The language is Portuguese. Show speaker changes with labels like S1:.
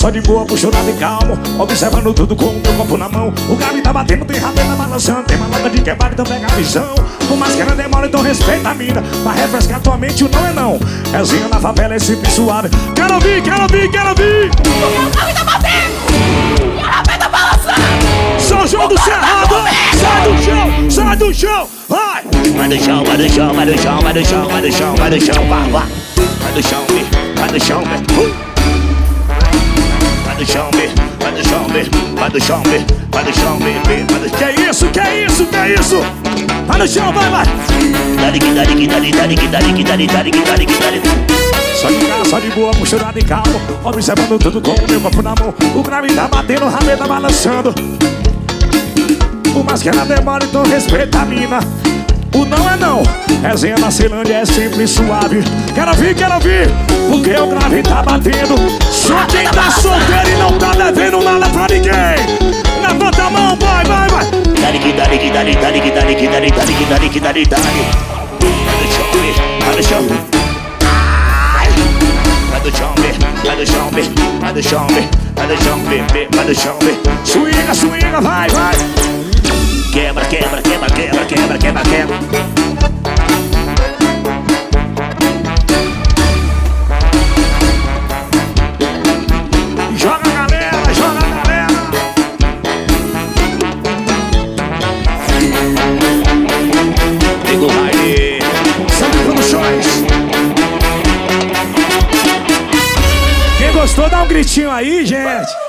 S1: só de boa, puxado e calmo, observando tudo com o meu copo na mão. O grave tá batendo, tem rabeta balançando, tem malada de quebrar, então pega a visão. Por mais que ela demora, então respeita a mina. Pra refrescar tua mente, o não é não. Rezinha na favela é simples e suave. Quero ouvir, quero ouvir, quero ouvir.
S2: Porque o grave tá batendo e a rabeta balançando.
S1: São João do Cerrado, sai do chão, sai do chão, vai!
S3: Vai do chão, vai do chão, vai do chão, vai do chão, vai do chão, vai do chão, vai, vai. Vai do chão, vai do chão, vai do chão, vai do chão, vai do chão, vai do chão, vai do chão.
S1: Que isso, que isso, que isso? Vai no chão, vai, vai!
S3: Dali, dali, dali, dali, dali, dali, dali, dali, dali.
S1: Só de cá, só de boa, puxado e calmo, observando tudo com o meu copo na mão. O grave tá batendo, o rabeta balançando. Por mais que ela demora, então respeita a mina. O não é não, resenha na Ceilândia é sempre suave. Quero ouvir, porque o grave tá batendo. Só quem tá solteiro e não tá devendo nada pra ninguém. Levanta a mão, vai, vai, vai.
S3: Dali, dali, dali, dali, dali, dali, dali, dali, dali. Vai do chão, vai do chão. Vai do chão, vai do chão, vai do chão, vai do chão.
S1: Swinga, swinga, vai, vai.
S3: Quebra, quebra, quebra, quebra, quebra, quebra, quebra.
S1: Joga a galera, joga a galera.
S3: Pegou aí.
S1: Sangue Produções. Quem gostou, dá um gritinho aí, gente.